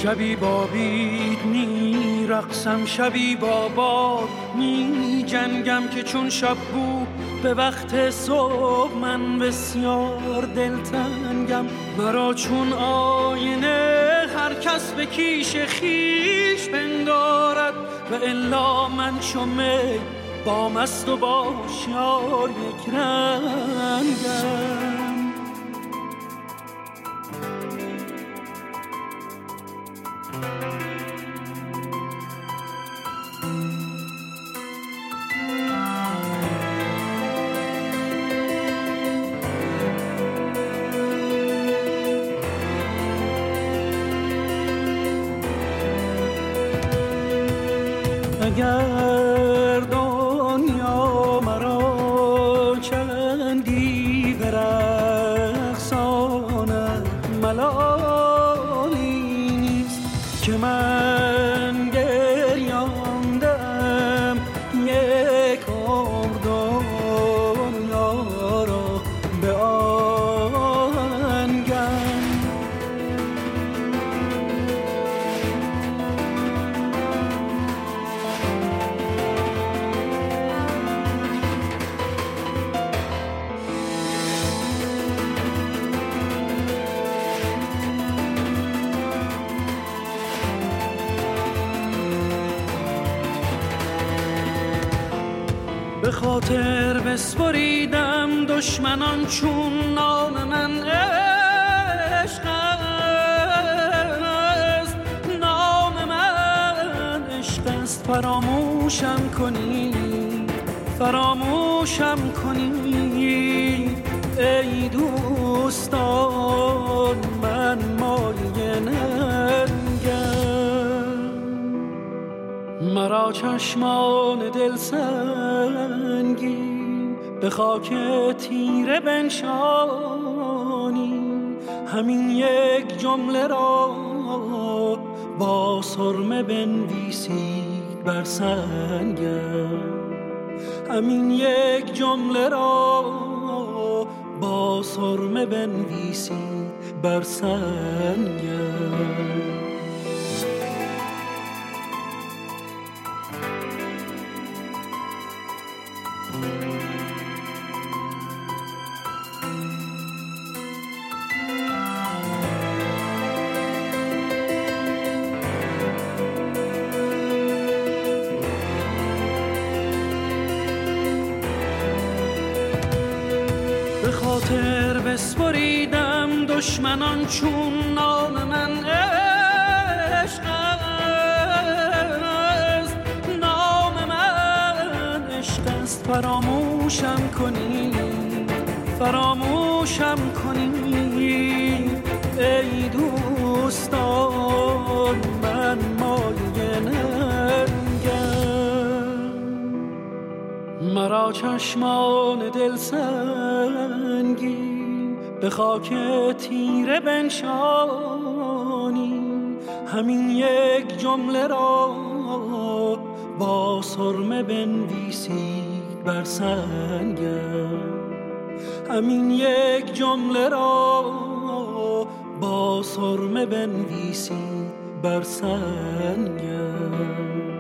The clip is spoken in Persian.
شبی با بید می رقصم، شبی با باد می جنگم که چون شب بود به وقت صبح من بسیار دلتنگم. مرا چون آینه هر کس به کیش خیش پندارد و الا من چون می با مست و با هوشیار یک رنگم. اگر دنیا مرا چندی برقصاند ملالی نیست که من گریاندم یک عمر دنیا را به آهنگم. به خاطر بسپریدم دشمنان چون نام من عشق است، نام من عشق است. فراموشم کنی، فراموشم کنی ای دوستان، من مایه ننگم. مرا چشمان دل سنگی به خاک تیره بنشانی، همین یک جمله را با سرمه بنویسید بر سنگم. همین یک جمله را با سرمه بنویسید بر سنگم. به خاطر بسپریدم دشمنان چون نام من عشق است، نام من عشق است. فراموشم کنی، فراموشم کنی ای دوستان، من مایه ننگم. مرا چشمان دل سنگی به خاک تیره بنشانی، همین یک جمله را با سرمه بنویسید بر سنگم. همین یک جمله را با سرمه بنویسید بر سنگم.